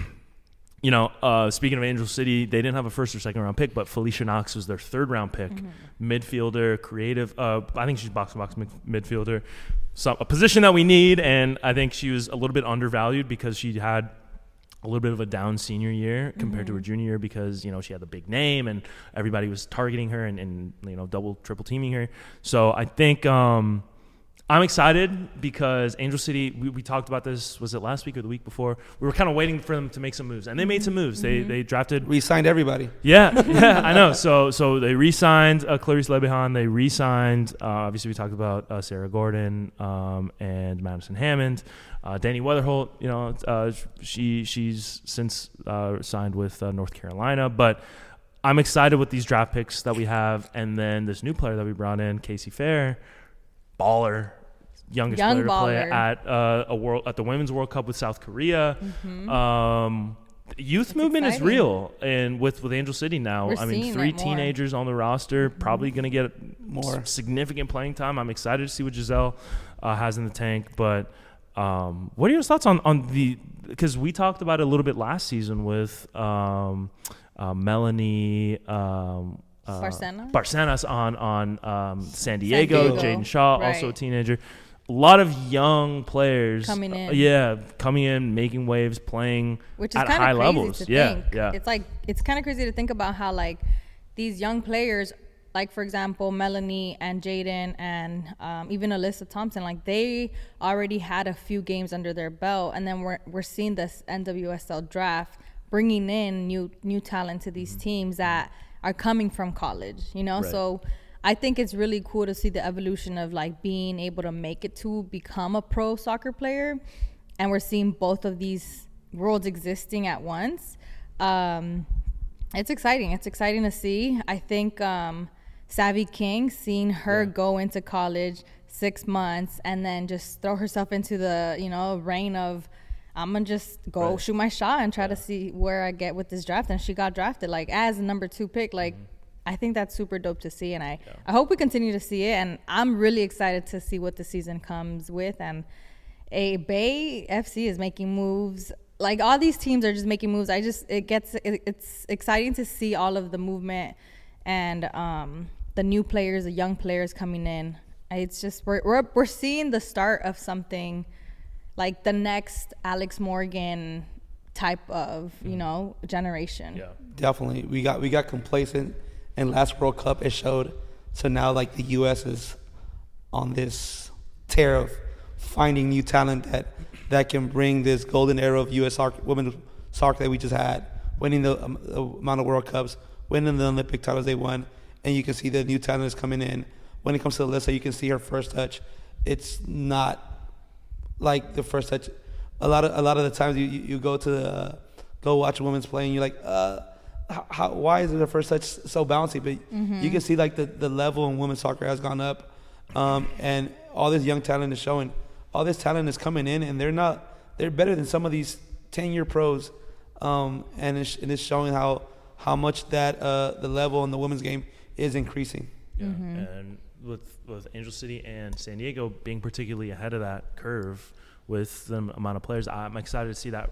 you know, uh, speaking of Angel City, they didn't have a first or second round pick, but Felicia Knox was their third round pick, midfielder, creative. Uh, I think she's box to box mid- midfielder, so a position that we need. And I think she was a little bit undervalued because she had a little bit of a down senior year compared to her junior year because, you know, she had the big name and everybody was targeting her and, and you know, double, triple teaming her. So I think um, I'm excited because Angel City, we, we talked about this, was it last week or the week before? We were kind of waiting for them to make some moves, and they made some moves. They they drafted Re-signed everybody. yeah, yeah, I know. So so they re-signed uh, Clarice Lebihan. They re-signed, uh, obviously we talked about uh, Sarah Gordon um, and Madison Hammond. Uh, Danny Weatherholt, you know, uh, she she's since uh, signed with uh, North Carolina. But I'm excited with these draft picks that we have. And then this new player that we brought in, Casey Fair, baller, youngest Young player to play baller. at uh, a world at the Women's World Cup with South Korea. Um, youth That's movement is exciting. real, and with with Angel City now, We're I mean, seeing three it more. teenagers on the roster, probably going to get More. s- significant playing time. I'm excited to see what Giselle uh, has in the tank. But um, what are your thoughts on on the? Because we talked about it a little bit last season with um, uh, Melanie. Um, uh, Barcenas? Barcenas on on um, San Diego, Diego, Jaden Shaw, also a right. teenager. A lot of young players Coming uh, in. yeah, coming in, making waves, playing Which is at kind high of crazy levels. to yeah, think. yeah. It's like it's kind of crazy to think about how like these young players, like for example Melanie and Jaden and um, even Alyssa Thompson, like they already had a few games under their belt, and then we're we're seeing this N W S L draft bringing in new new talent to these teams that are coming from college. You know, Right. so. I think it's really cool to see the evolution of like being able to make it to become a pro soccer player, and we're seeing both of these worlds existing at once. Um, it's exciting. It's exciting to see. I think um, Savvy King, seeing her Yeah. go into college six months and then just throw herself into the you know reign of I'm gonna just go Right. shoot my shot and try Yeah. to see where I get with this draft. And she got drafted like as a number two pick. Like. Mm-hmm. I think that's super dope to see, and I, I hope we continue to see it. And I'm really excited to see what the season comes with. And a Bay F C is making moves. Like all these teams are just making moves. I just it gets it, it's exciting to see all of the movement and um, the new players, the young players coming in. It's just we're we're we're seeing the start of something like the next Alex Morgan type of, you know, generation. Yeah. Definitely, we got we got complacent, and last World Cup it showed. So now, like, the U S is on this tear of finding new talent that that can bring this golden era of U S soccer, women's soccer that we just had, winning the, um, the amount of World Cups, winning the Olympic titles they won, and you can see the new talent is coming in. When it comes to Alyssa, you can see her first touch. It's not like the first touch. A lot of a lot of the times you, you, you go to the, uh, go watch a women's play and you're like, uh, how, how, why is the first touch so bouncy? But mm-hmm. you can see like the, the level in women's soccer has gone up, um, and all this young talent is showing. All this talent is coming in, and they're not. They're better than some of these ten-year pros, um, and it's, and it's showing how how much that uh, the level in the women's game is increasing. Yeah, mm-hmm. and with with Angel City and San Diego being particularly ahead of that curve with the amount of players, I'm excited to see that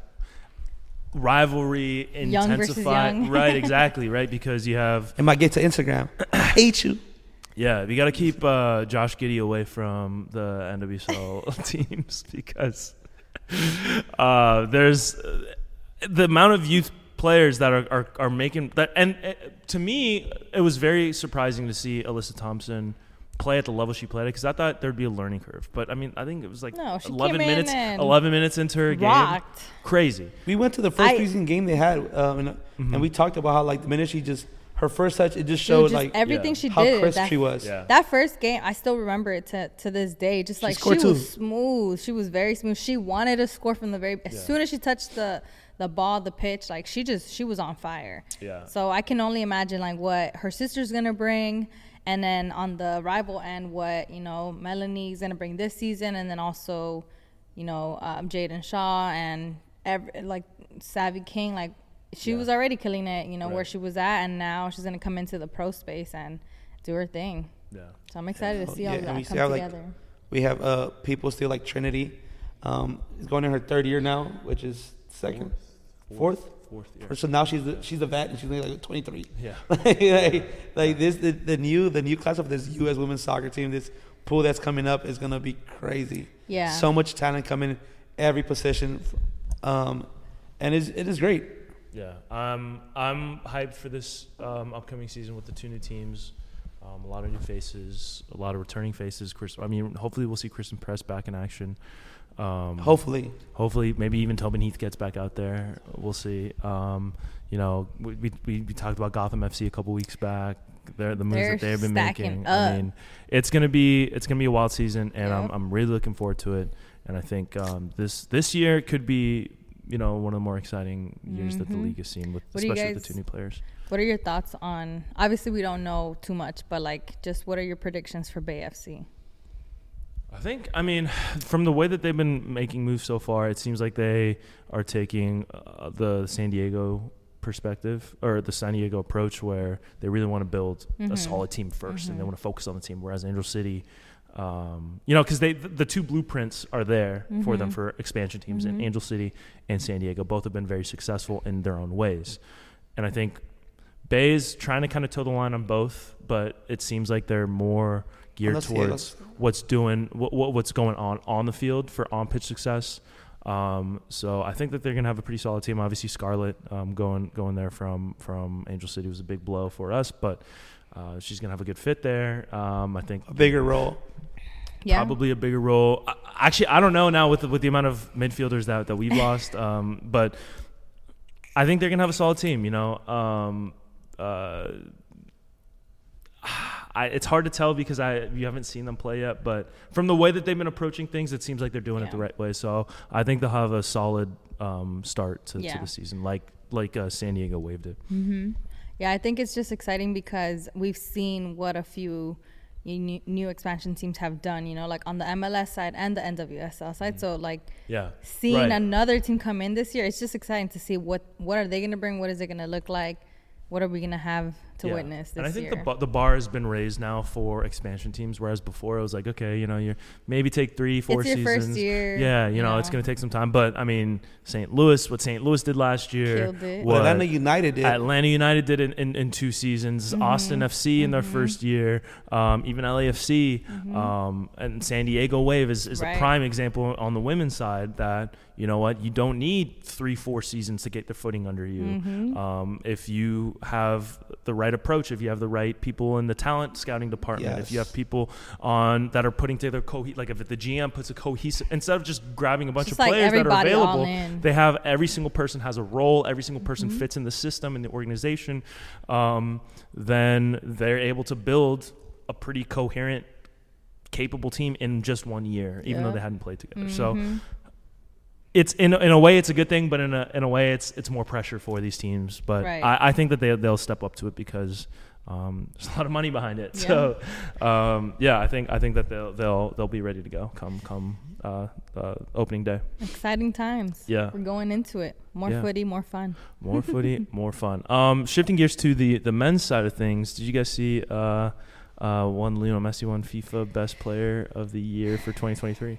rivalry young intensify. Versus young. Right, exactly, right, because you have. It might get to Instagram. I hate you. Yeah, we got to keep uh, Josh Giddey away from the N W S L teams because uh, there's uh, the amount of youth players that are, are, are making that. And uh, to me, it was very surprising to see Alyssa Thompson play at the level she played at, because I thought there'd be a learning curve. But I mean, I think it was like no, she eleven came in minutes, and eleven minutes into her rocked. game, crazy. We went to the first I- preseason game they had, um, and, Mm-hmm. and we talked about how like the minute she just her first touch, it just Dude, showed just like everything yeah. she how did. crisp that, she was. Yeah. That first game, I still remember it to, to this day. Just like she, scored was two. smooth. She was very smooth. She wanted to score from the very as Yeah. soon as she touched the the ball, the pitch. Like she just she was on fire. Yeah. So I can only imagine like what her sister's gonna bring, and then on the rival end, what you know Melanie's gonna bring this season, and then also, you know, um, Jaden Shaw and every, like Savvy King, like. She Yeah. was already killing it, you know, Right. where she was at, and now she's gonna come into the pro space and do her thing. Yeah. So I'm excited to see all Yeah, and that we come see how, like, together. We have uh, people still like Trinity. Um, is going in her third year now, which is second, fourth. Fourth year. So now she's the, she's a vet and she's only like twenty-three. Yeah. like, like this, the, the new the new class of this U S women's soccer team, this pool that's coming up is gonna be crazy. Yeah. So much talent coming, every position, um, and it's, it is great. Yeah, um, I'm hyped for this um, upcoming season with the two new teams. Um, a lot of new faces, a lot of returning faces. Chris, I mean, hopefully we'll see Kristen Press back in action. Um, Hopefully, hopefully, maybe even Tobin Heath gets back out there. We'll see. Um, you know, we, we we we talked about Gotham F C a couple weeks back. They're, the moves They're that they've been stacking making. up. I mean, it's gonna be it's gonna be a wild season, and I'm Yep. I'm really looking forward to it. And I think um, this this year could be, you know, one of the more exciting years that the Mhm. league has seen, with What do you especially with guys- the two new players. What are your thoughts on? Obviously, we don't know too much, but like, just what are your predictions for Bay F C? I think, I mean, from the way that they've been making moves so far, it seems like they are taking uh, the San Diego perspective, or the San Diego approach, where they really want to build Mhm. a solid team 1st and they Mhm. want to focus on the team. Whereas Angel City, um, you know, because they the, the two blueprints are there for them Mhm. for expansion teams, and Mhm. Angel City and San Diego both have been very successful in their own ways. And I think Bay's trying to kind of toe the line on both, but it seems like they're more geared Let's- yeah, towards let's- what's doing what, what what's going on on the field for on pitch success. Um, so I think that they're gonna have a pretty solid team. Obviously, Scarlett um, going going there from from Angel City was a big blow for us, but uh, she's gonna have a good fit there. Um, I think a bigger role. Yeah. probably a bigger role. I, actually, I don't know now with the, with the amount of midfielders that that we've lost, um, but I think they're gonna have a solid team. You know. Um, uh, I, it's hard to tell because I you haven't seen them play yet, but from the way that they've been approaching things, it seems like they're doing it the Yeah. right way. So I think they'll have a solid um, start to, Yeah. to the season, like like uh, San Diego waved it. Mm-hmm. Yeah, I think it's just exciting because we've seen what a few new, new expansion teams have done, you know, like on the M L S side and the N W S L side. So, like, Yeah, seeing right. another team come in this year, it's just exciting to see what, what are they going to bring? What is it going to look like? What are we going to have to Yeah. witness this And I think year. the ba- the bar has been raised now for expansion teams, whereas before it was like, okay, you know, you maybe take three, four It's your seasons. first year, Yeah, you you know, it's know. going to take some time. But I mean, Saint Louis, what Saint Louis did last year, Killed it. What what Atlanta United did. Atlanta United did in, in, in two seasons, Mm-hmm. Austin F C in their first year, um, even L A F C, um, and San Diego Wave is, is Mm-hmm. Right. a prime example on the women's side that, you know what, you don't need three, four seasons to get their footing under you. Mm-hmm. Um, if you have the right approach, if you have the right people in the talent scouting department, if you Yes. have people on that are putting together cohe- like if the G M puts a cohesive, instead of just grabbing a bunch Just of like players that are everybody all available, in. they have every single person has a role, every single person Mm-hmm. fits in the system in the organization, um, then they're able to build a pretty coherent, capable team in just one year, even though Yep. they hadn't played together. Mm-hmm. So it's in in a way it's a good thing, but in a in a way it's it's more pressure for these teams. But Right. I, I think that they they'll step up to it because um, there's a lot of money behind it. Yeah. So um, yeah, I think I think that they'll they'll they'll be ready to go come come uh, uh, opening day. Exciting times. Yeah. We're going into it. More Yeah. footy, more fun. More footy, more fun. Um, shifting gears to the, the men's side of things, did you guys see uh, uh, one Lionel Messi won FIFA Best Player of the Year for twenty twenty-three?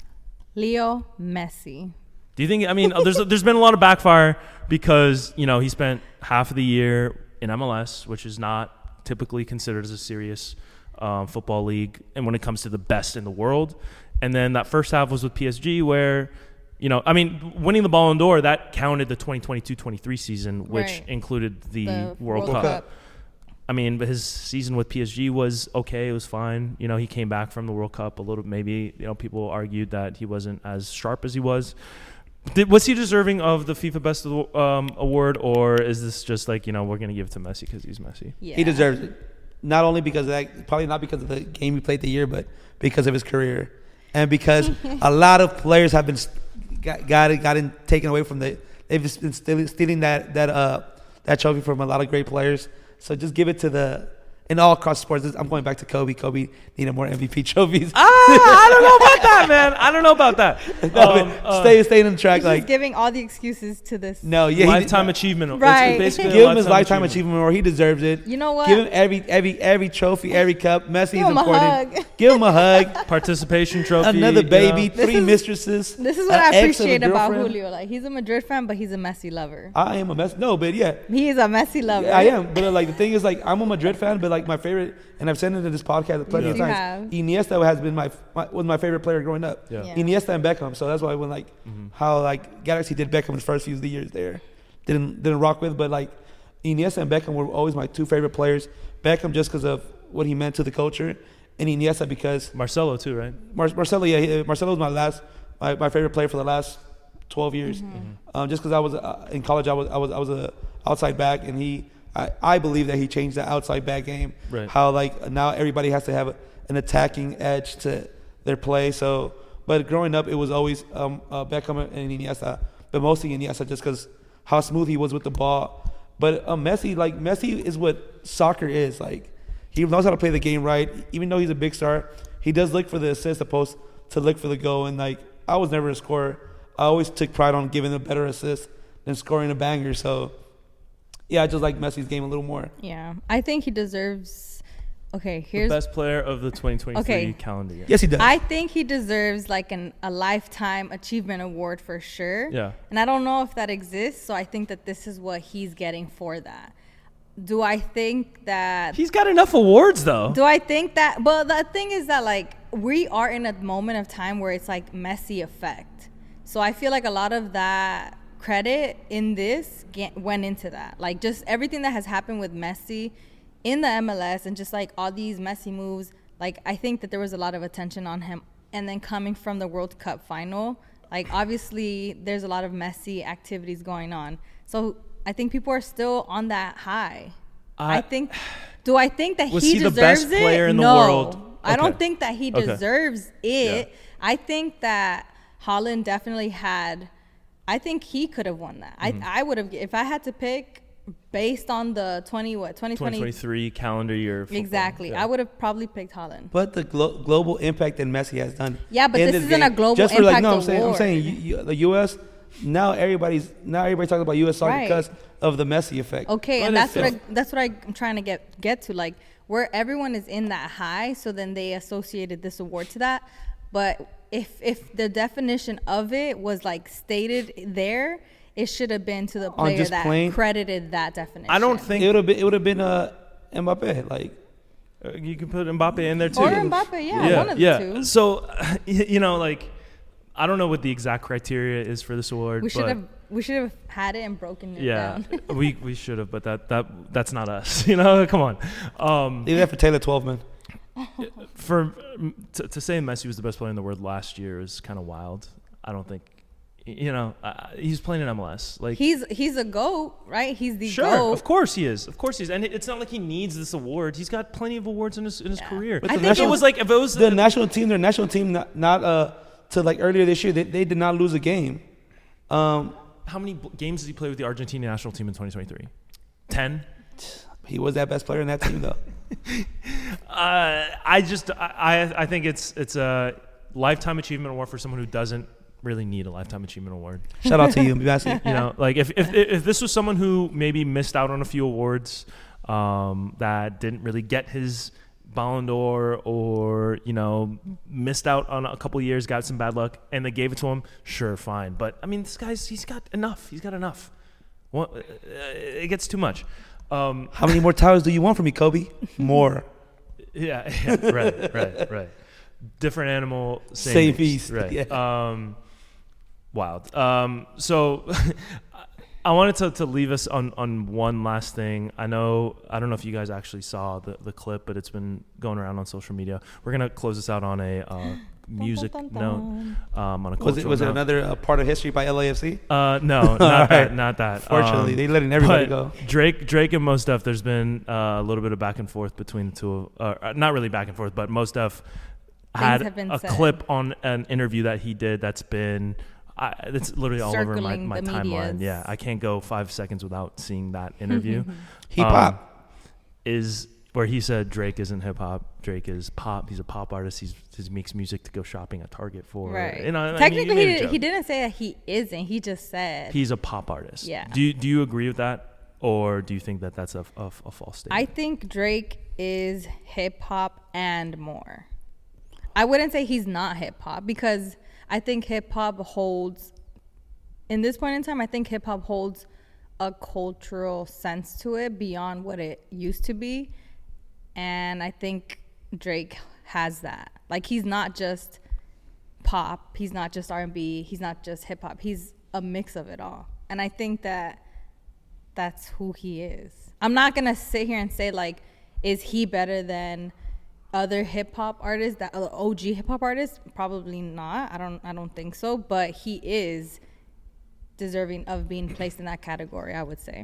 Leo Messi. Do you think? I mean, there's there's been a lot of backfire because you know he spent half of the year in M L S, which is not typically considered as a serious um, football league, and when it comes to the best in the world, and then that first half was with P S G, where you know, I mean, winning the Ballon d'Or that counted the twenty twenty-two twenty-three season, which Right. included the, The World, World Cup. Cup. I mean, but his season with P S G was okay. It was fine. You know, he came back from the World Cup a little. Maybe you know, people argued that he wasn't as sharp as he was. Did, was he deserving of the FIFA Best of the, um, award, or is this just like you know we're gonna give it to Messi because he's Messi? Yeah. He deserves it. Not only because of that, probably not because of the game he played the year, but because of his career, and because a lot of players have been st- got got it, gotten taken away from the. They've just been stealing, stealing that that uh that trophy from a lot of great players. So just give it to the. In all across sports, I'm going back to Kobe. Kobe needed more M V P trophies. Ah, I don't know about that, man. I don't know about that. No, Um, but uh, stay staying in the track. He's Like just giving all the excuses to this. no, yeah, he lifetime did, achievement. It's Right. basically a give him his lifetime achievement award. He deserves it. You know what? Give him every every every trophy, every cup. Messi Give is him a important. hug. Give him a hug. Participation trophy. Another you baby, know? This three is- mistresses. This is what an I ex of a appreciate about girlfriend. Julio. Like, he's a Madrid fan, but he's a Messi lover. I am a mess. No, but yeah, He is a Messi lover. yeah, I am. But uh, like the thing is, like I'm a Madrid fan, but like my favorite, and I've said it in this podcast plenty Yes, of you times. have. Iniesta has been my, my was my favorite player growing up. Yeah. Yeah. Iniesta and Beckham. So that's why when like Mm-hmm. how like Galaxy did Beckham his first few years there, didn't didn't rock with, but like Iniesta and Beckham were always my two favorite players. Beckham just because of what he meant to the culture, and Iniesta because Marcelo too, right? Mar- Marcelo. Yeah, he, Marcelo was my last my, my favorite player for the last twelve years. Mm-hmm. Um, just because I was uh, in college, I was I was I was a outside back, and he I, I believe that he changed the outside back game. Right. How like now everybody has to have an attacking edge to their play. So, but growing up, it was always um, uh, Beckham and Iniesta, but mostly Iniesta just because how smooth he was with the ball. But um, Messi, like Messi, is what soccer is. Like he knows how to play the game right. Even though he's a big star, he does look for the assist opposed to look for the goal. And like I was never a scorer. I always took pride on giving a better assist than scoring a banger. So yeah, I just like Messi's game a little more. Yeah. I think he deserves. Okay, The here's. best player of the twenty twenty-three Okay. calendar year. Yes, he does. I think he deserves like an a lifetime achievement award for sure. Yeah. And I don't know if that exists, so I think that this is what he's getting for that. Do I think that He's got enough awards though. Do I think that? But the thing is that like we are in a moment of time where it's like Messi effect. So I feel like a lot of that credit in this get, went into that. Like just everything that has happened with Messi in the M L S and just like all these Messi moves. Like I think that there was a lot of attention on him. And then coming from the World Cup final, like obviously there's a lot of Messi activities going on. So I think people are still on that high. I, I- think. Do I think that Was he, he the deserves best it? player in the no, world? I don't Okay. think that he Okay. deserves it. Yeah. I think that Haaland definitely had. I think he could have won that. Mm-hmm. I I would have if I had to pick based on the twenty what twenty twenty twenty twenty-three calendar year. football. exactly. Yeah. I would have probably picked Haaland. But the glo- global impact that Messi has done. Yeah, but in this isn't a global just for like, impact no, I'm saying, I'm award. saying you, you, the U S now everybody's now everybody's talking about U S soccer Right. because of the Messi effect. Okay, Well, and that's if- what I, that's what I, I'm trying to get get to, like where everyone is in that high, so then they associated this award to that. But if if the definition of it was like stated there, it should have been to the player just that plain- credited that definition. I don't think It would have been it would have been uh, Mbappe. Like uh, you can put Mbappe in there too. or Mbappe, yeah, yeah, one of the yeah. two. So, you know, like, I don't know what the exact criteria is for this award. We should but have we should have had it and broken it Yeah, down. we we should have, but that that that's not us. You know, come on. Um, leave that for Taylor Twelveman. for to, to say Messi was the best player in the world last year is kind of wild. I don't think, you know, uh, he's playing in M L S. Like He's he's a GOAT, right? He's the sure, GOAT. of course he is, of course he is, and it's not like he needs this award. He's got plenty of awards in his in his Yeah. career. But I the think If it national, was like if it was the national team, their national team, not, not uh to like earlier this year, they, they did not lose a game. Um, how many b- games did he play with the Argentina national team in twenty twenty-three? Ten. he was that best player in that team though. Uh, I just I, I I think it's it's a lifetime achievement award for someone who doesn't really need a lifetime achievement award. Shout out to you, Messi. You know, like if, if if this was someone who maybe missed out on a few awards, um, that didn't really get his Ballon d'Or, or you know missed out on a couple years, got some bad luck, and they gave it to him, sure, fine. But I mean, this guy's he's got enough. He's got enough. Well, uh, it gets too much. Um, How many more towers do you want from me, Kobe? More. yeah, yeah, right, right, right. Different animal, same, Same feast, feast, right? yeah. Um, wild. Um, so. I wanted to, to leave us on, on one last thing. I know I don't know if you guys actually saw the, the clip, but it's been going around on social media. We're gonna close this out on a uh, music Dun, dun, note, dun. um, on a Was it cultural was it note. another uh, part of history by L A F C? Uh, no, not All that, right. not that. Fortunately, Um, they letting everybody but go. Drake, Drake, and Mos Def. There's been uh, a little bit of back and forth between the two. Of, uh, not really back and forth, but Mos Def had have been a said. clip on an interview that he did that's been. I, it's literally all over my, Circling my the timeline. medias. Yeah, I can't go five seconds without seeing that interview. Hip Um, hop. is where he said Drake isn't hip hop. Drake is pop. He's a pop artist. He's he makes music to go shopping at Target for. Right. You know, I mean, Technically, made a he, joke. he didn't say that he isn't. He just said. He's a pop artist. Yeah. Do you, do you agree with that, or do you think that that's a, a, a false statement? I think Drake is hip hop and more. I wouldn't say he's not hip hop, because I think hip hop holds, in this point in time, I think hip hop holds a cultural sense to it beyond what it used to be. And I think Drake has that. Like, he's not just pop, he's not just R and B, he's not just hip hop. He's a mix of it all. And I think that that's who he is. I'm not going to sit here and say, like, is he better than other hip hop artists, that uh, O G hip hop artists? Probably not. I don't I don't think so, but he is deserving of being placed in that category, I would say.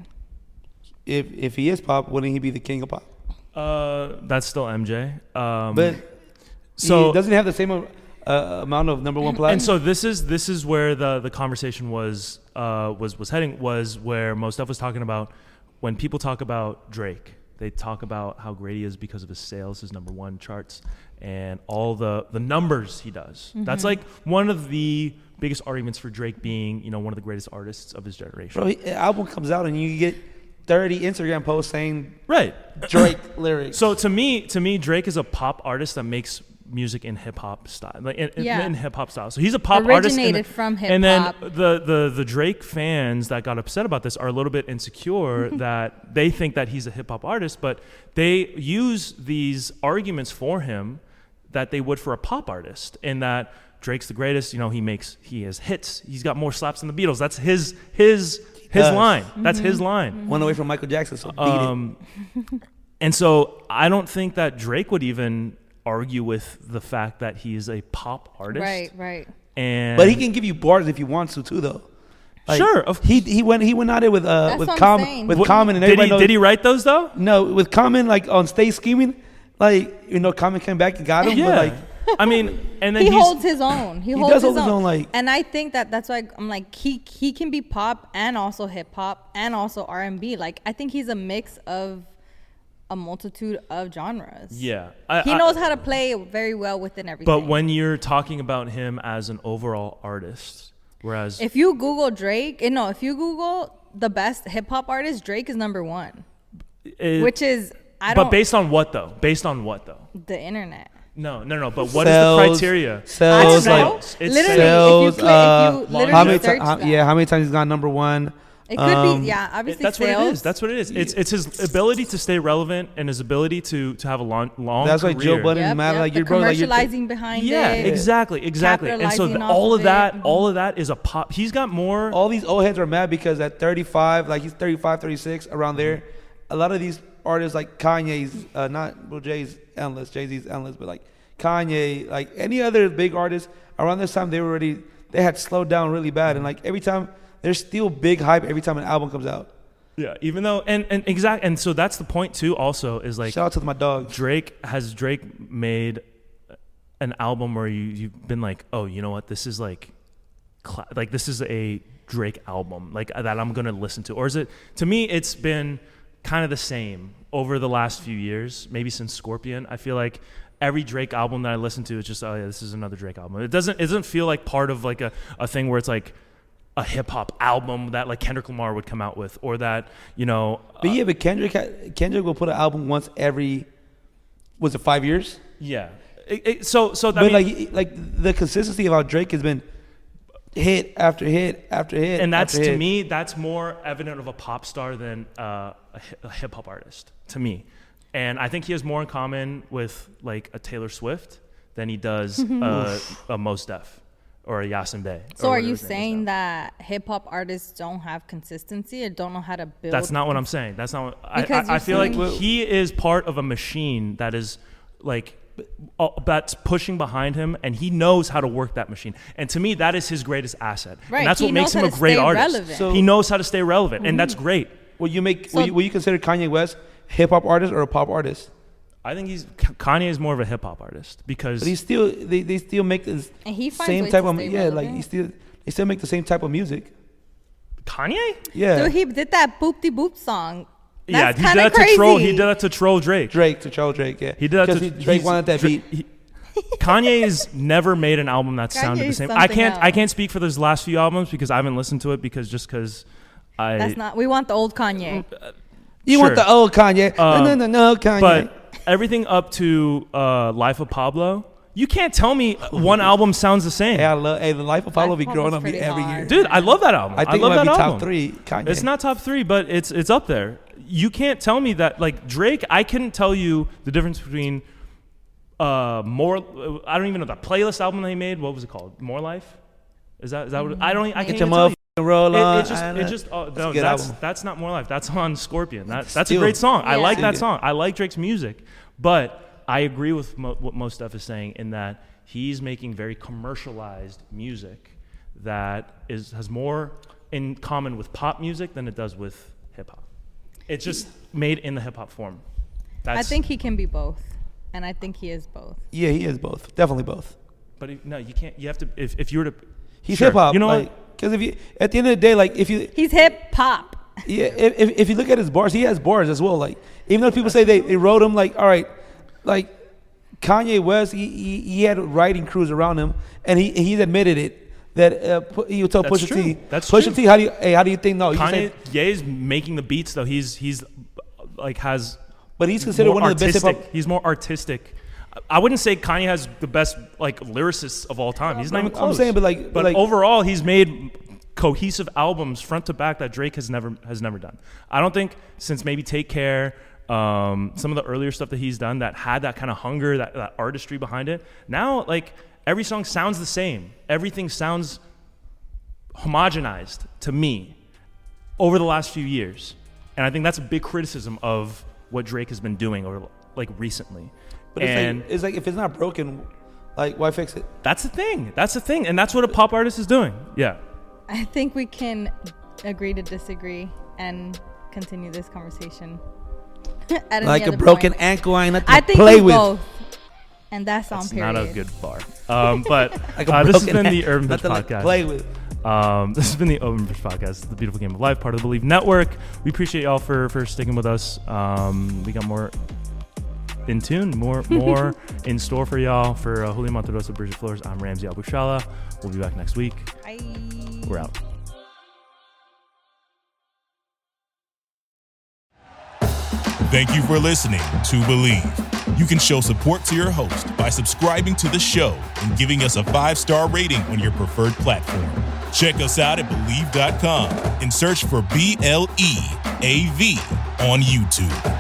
If if he is pop, wouldn't he be the king of pop? Uh, that's still M J. Um, But so he doesn't have the same uh, amount of number one platinum. and so this is this is where the the conversation was uh was was heading, was where Mos Def was talking about when people talk about Drake, they talk about how great he is because of his sales, his number one charts, and all the the numbers he does. Mm-hmm. That's like one of the biggest arguments for Drake being, you know, one of the greatest artists of his generation. Bro, he, album comes out and you get thirty Instagram posts saying Right. Drake lyrics. So to me, to me, Drake is a pop artist that makes music in hip hop style, like in, in- Yeah. in hip hop style. So he's a pop artist, Originated and, from And then hip-hop. the, the the Drake fans that got upset about this are a little bit insecure that they think that he's a hip hop artist, but they use these arguments for him that they would for a pop artist, in that Drake's the greatest. You know, he makes he has hits. He's got more slaps than the Beatles. That's his his his does. line. That's Mm-hmm. his line. One away from Michael Jackson, so beat Um, and so I don't think that Drake would even argue with the fact that he is a pop artist. Right, right. And it. But he can give you bars if he wants to too, though. Like, Sure, of- he he went he went out there with uh That's with what I'm Common saying. with What- Common and did everybody he knows, did he write those though? No, with Common like on Stay Scheming, like you know Common came back and got him. Yeah. But like I mean, and then He he's, holds his own. He, holds does his hold his own. own, like- and I think that that's why I'm like, he he can be pop and also hip hop and also R and B. Like, I think he's a mix of a multitude of genres. yeah. I, He I- knows how to play very well within everything. But when you're talking about him as an overall artist, Whereas If you Google Drake, eh, no, if you Google the best hip hop artist, Drake is number one, it, which is I don't. but based on what though? Based on what though? the internet. No, no, no. But what Sales, is the criteria? Sales, I don't know. like It's Literally, sales. if you, click, uh, if you literally how many? search ti- how- that, yeah, how many times he's gone number one? it could um, be. Yeah, It- obviously that's sales. what it is. That's what it is. It's it's his ability to stay relevant and his ability to to have a long long. That's why career. Joe Budden is Yep, mad. yep, Like the your bro, like you're commercializing behind Yeah, it. exactly, exactly. And so Capitalizing the, off all of of that, it. all of that is a pop. He's got more. all these old heads are mad because at thirty-five, like he's thirty-five, thirty-six, around there, a lot of these artists like Kanye's, uh, not, well, Jay's endless, Jay-Z's endless, but like Kanye, like any other big artist, around this time they were already, they had slowed down really bad. And like every time, there's still big hype every time an album comes out. Yeah, even though, and and exact, and so that's the point too. Also, is like Shout out to my dog. Drake has Drake made an album where you you've been like, oh, you know what, this is like, cla- like this is a Drake album like that I'm gonna listen to, or is it? To me, it's been kind of the same over the last few years, maybe since Scorpion. I feel like every Drake album that I listen to is just, oh yeah, this is another Drake album. It doesn't it doesn't feel like part of like a, a thing where it's like a hip hop album that like Kendrick Lamar would come out with, or that, you know. But uh, yeah, but Kendrick, ha- Kendrick will put an album once every, was it five years? yeah. It, it, so so I But mean, like, like the consistency of how Drake has been hit after hit after hit. and that's after to hit. me, that's more evident of a pop star than uh, a, hi- a hip hop artist to me. And I think he has more in common with like a Taylor Swift than he does uh, a Mos Def or a Yasin Bey. So or are whatever you his name is saying now. that hip hop artists don't have consistency or don't know how to build? That's not what I'm saying. That's not what I, Because I, I you're feel like saying- he is part of a machine that is like uh, that's pushing behind him, and he knows how to work that machine. And to me, that is his greatest asset. Right, And that's he what makes knows him a how to great stay artist. relevant. So- he knows how to stay relevant, and that's great. Will you make? So- will, you, will you consider Kanye West hip hop artist or a pop artist? I think he's Kanye is more of a hip hop artist because But he still, they, they still make the And he finds same ways type to of stay yeah, like relevant. he still, they still make the same type of music. Kanye. Yeah, Dude, he did that boop de boop song. Yeah, That's he did kinda that crazy. to troll. He did that to troll Drake. Drake to Charles Drake. Yeah, He did that because to he- Drake he's- wanted that Dra- beat. he- Kanye's never made an album that sounded the Kanye's same. I something can't. I else. can't speak for those last few albums because I haven't listened to it because just because I. That's not. We want the old Kanye. You Sure. want the old Kanye? Um, no, no, no, no, Kanye. But everything up to uh, Life of Pablo, you can't tell me one album sounds the same. hey, I love. Hey, the Life of Pablo Life be of growing Pablo's on me pretty every hard. year. Dude, I love that album. I think love it might that be album. top three. Kanye. It's not top three, but it's it's up there. You can't tell me that like Drake. I couldn't tell you the difference between uh more. I don't even know the playlist album that he made. What was it called? More Life. Is that is that what? I don't. I can't Get your even tell you. motherfucking roll It, on. it just, I it know. just, oh, That's no, a good that's album. that's not More Life. That's on Scorpion. That, that's a Still. great song. I Yeah. like that Still. song. I like Drake's music, but I agree with mo- what Mos Def is saying in that he's making very commercialized music that is has more in common with pop music than it does with hip hop. It's just made in the hip hop form. That's, I think he can be both, and I think he is both. Yeah, he is both. Definitely both. but he- no, you can't. You have to. If, if you were to, He's Sure. hip hop. You know like, because if you at the end of the day, like if you He's hip hop. yeah, if, if if you look at his bars, he has bars as well. Like even though people say they, they wrote him, like all right, like Kanye West, he, he he had writing crews around him, and he he's admitted it that uh, pu- he would tell That's Pusha true. T, That's Pusha true. T, how do you hey how do you think no? You Kanye, said, Ye's making the beats though. He's he's like has. but he's considered more one of the best hip artistic. hop. He's more artistic. I wouldn't say Kanye has the best like lyricists of all time. He's not even I'm close. saying, but like- but like- overall, he's made cohesive albums front to back that Drake has never has never done. I don't think since maybe Take Care, um, some of the earlier stuff that he's done that had that kind of hunger, that, that artistry behind it. Now, like every song sounds the same. Everything sounds homogenized to me over the last few years, and I think that's a big criticism of what Drake has been doing over like recently. But it's and like it's like if it's not broken, like why fix it? that's the thing. That's the thing, and that's what a pop artist is doing. Yeah. I think we can agree to disagree and continue this conversation. At any Like a other broken point. ankle, I ain't nothing I to think play we with. both, and that's on It's period. not a good bar. Um, but Like a uh, this has broken been the hand- Urban Bitch nothing to Podcast. play with. Um, this has been the Urban Bitch Podcast, the beautiful game of life, part of the Believe Network. We appreciate y'all for for sticking with us. Um, we got more in tune, more more in store for y'all. For uh, Julio Monterosa, Bridget Flores, I'm Ramsey Abushala. We'll be back next week. Bye. We're out. Thank you for listening to Believe. You can show support to your host by subscribing to the show and giving us a five-star rating on your preferred platform. Check us out at Believe dot com and search for B L E A V on YouTube.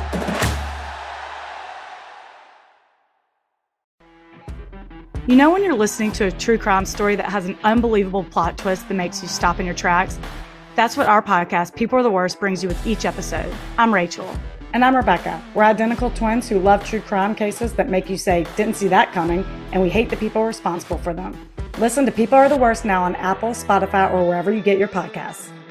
You know when you're listening to a true crime story that has an unbelievable plot twist that makes you stop in your tracks? That's what our podcast, People Are the Worst, brings you with each episode. I'm Rachel. And I'm Rebecca. We're identical twins who love true crime cases that make you say, didn't see that coming, and we hate the people responsible for them. Listen to People Are the Worst now on Apple, Spotify, or wherever you get your podcasts.